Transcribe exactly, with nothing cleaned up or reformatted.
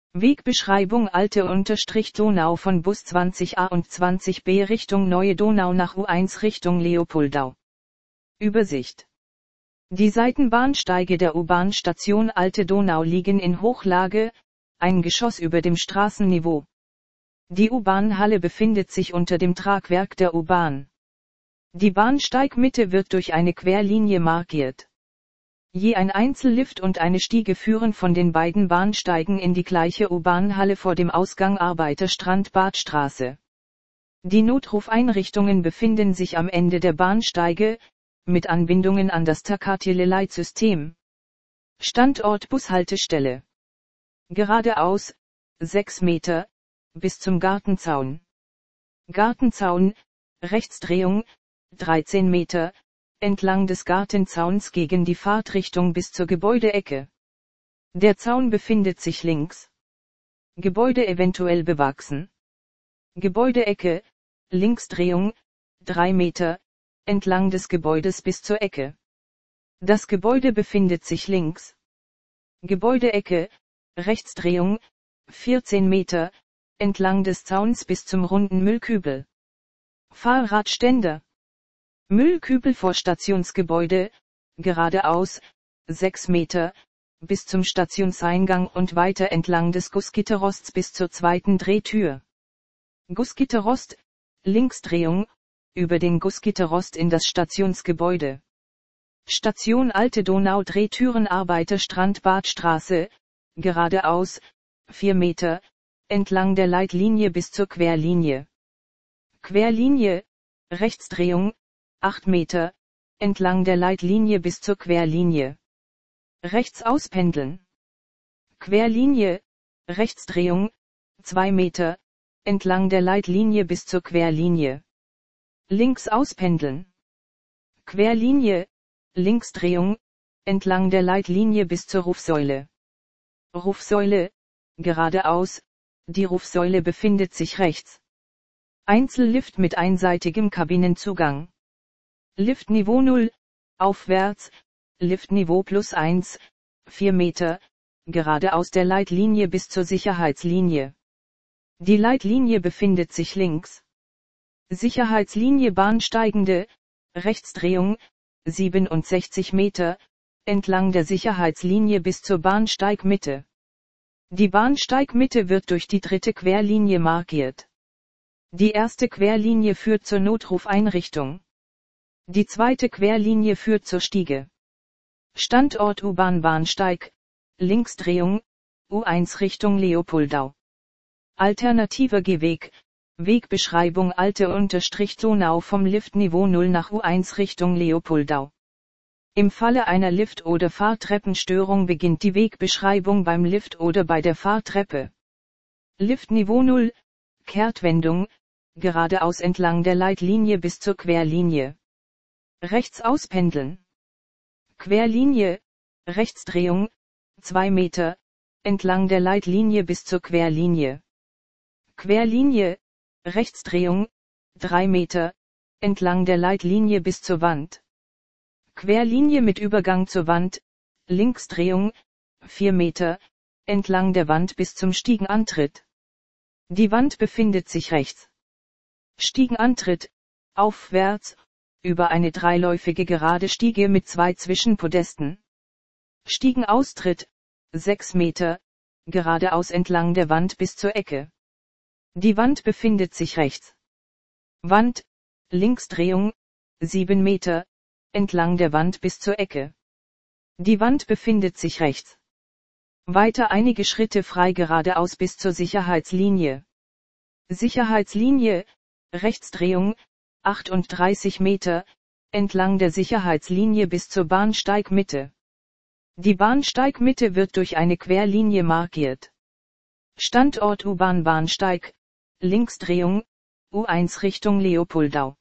Wegbeschreibung Alte Unterstrich Donau von Bus zwanzig a und zwanzig b Richtung Neue Donau nach U eins Richtung Leopoldau. Übersicht. Die Seitenbahnsteige der U-Bahn-Station Alte Donau liegen in Hochlage, ein Geschoss über dem Straßenniveau. Die U-Bahn-Halle befindet sich unter dem Tragwerk der U-Bahn. Die Bahnsteigmitte wird durch eine Querlinie markiert. Je ein Einzellift und eine Stiege führen von den beiden Bahnsteigen in die gleiche U-Bahn-Halle vor dem Ausgang Arbeiterstrand-Badstraße. Die Notrufeinrichtungen befinden sich am Ende der Bahnsteige, mit Anbindungen an das Takatiele-Leitsystem. Standort Bushaltestelle. Geradeaus, sechs Meter, bis zum Gartenzaun. Gartenzaun, Rechtsdrehung, dreizehn Meter, entlang des Gartenzauns gegen die Fahrtrichtung bis zur Gebäudeecke. Der Zaun befindet sich links. Gebäude eventuell bewachsen. Gebäudeecke, Linksdrehung, drei Meter, entlang des Gebäudes bis zur Ecke. Das Gebäude befindet sich links. Gebäudeecke, Rechtsdrehung, vierzehn Meter, entlang des Zauns bis zum runden Müllkübel. Fahrradständer. Müllkübel vor Stationsgebäude, geradeaus, sechs Meter, bis zum Stationseingang und weiter entlang des Gussgitterrosts bis zur zweiten Drehtür. Gussgitterrost, Linksdrehung, über den Gussgitterrost in das Stationsgebäude. Station Alte Donau Drehtüren Arbeiterstrand Badstraße, geradeaus, vier Meter, entlang der Leitlinie bis zur Querlinie. Querlinie, Rechtsdrehung, acht Meter, entlang der Leitlinie bis zur Querlinie. Rechts auspendeln. Querlinie, Rechtsdrehung, zwei Meter, entlang der Leitlinie bis zur Querlinie. Links auspendeln. Querlinie, Linksdrehung, entlang der Leitlinie bis zur Rufsäule. Rufsäule, geradeaus, die Rufsäule befindet sich rechts. Einzellift mit einseitigem Kabinenzugang. Liftniveau null, aufwärts, Liftniveau plus eins, vier Meter, geradeaus der Leitlinie bis zur Sicherheitslinie. Die Leitlinie befindet sich links. Sicherheitslinie Bahnsteigende, Rechtsdrehung, siebenundsechzig Meter, entlang der Sicherheitslinie bis zur Bahnsteigmitte. Die Bahnsteigmitte wird durch die dritte Querlinie markiert. Die erste Querlinie führt zur Notrufeinrichtung. Die zweite Querlinie führt zur Stiege. Standort U-Bahn-Bahnsteig, Linksdrehung, U eins Richtung Leopoldau. Alternativer Gehweg, Wegbeschreibung Alte Unterstrich Donau vom Liftniveau null nach U eins Richtung Leopoldau. Im Falle einer Lift- oder Fahrtreppenstörung beginnt die Wegbeschreibung beim Lift oder bei der Fahrtreppe. Liftniveau null, Kehrtwendung, geradeaus entlang der Leitlinie bis zur Querlinie. Rechts auspendeln. Querlinie, Rechtsdrehung, zwei Meter, entlang der Leitlinie bis zur Querlinie. Querlinie, Rechtsdrehung, drei Meter, entlang der Leitlinie bis zur Wand. Querlinie mit Übergang zur Wand, Linksdrehung, vier Meter, entlang der Wand bis zum Stiegenantritt. Die Wand befindet sich rechts. Stiegenantritt, aufwärts, über eine dreiläufige gerade Stiege mit zwei Zwischenpodesten. Stiegenaustritt, sechs Meter, geradeaus entlang der Wand bis zur Ecke. Die Wand befindet sich rechts. Wand, Linksdrehung, sieben Meter, entlang der Wand bis zur Ecke. Die Wand befindet sich rechts. Weiter einige Schritte frei geradeaus bis zur Sicherheitslinie. Sicherheitslinie, Rechtsdrehung, achtunddreißig Meter, entlang der Sicherheitslinie bis zur Bahnsteigmitte. Die Bahnsteigmitte wird durch eine Querlinie markiert. Standort U-Bahn-Bahnsteig, Linksdrehung, U eins Richtung Leopoldau.